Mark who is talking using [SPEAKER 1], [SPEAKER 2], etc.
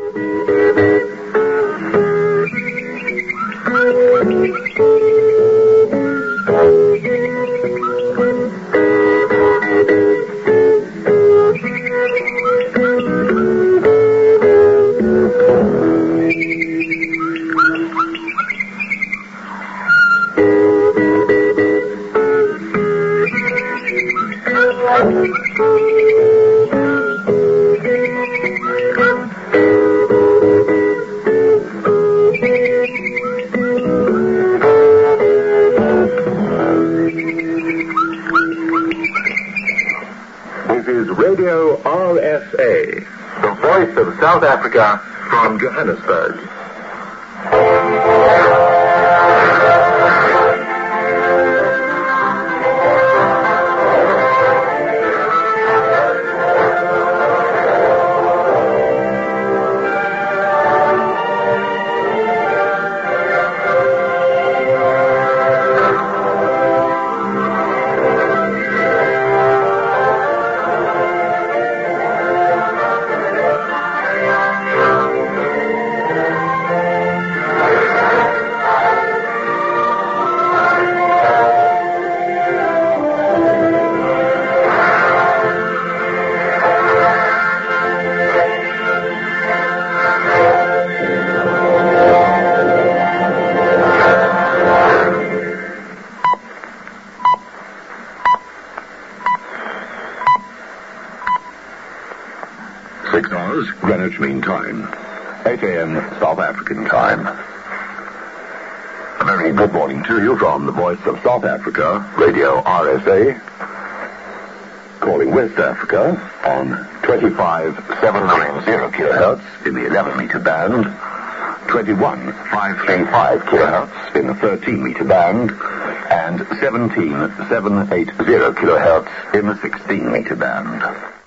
[SPEAKER 1] This is Radio RSA, the voice of South Africa from Johannesburg. Greenwich Mean Time, 8 a.m. South African time. A very good morning to you from the voice of South Africa, Radio RSA, calling West Africa on 25,790 kilohertz in the 11-meter band, 21,535 kilohertz in the 13-meter band, and 17,780 kilohertz in the 16-meter band.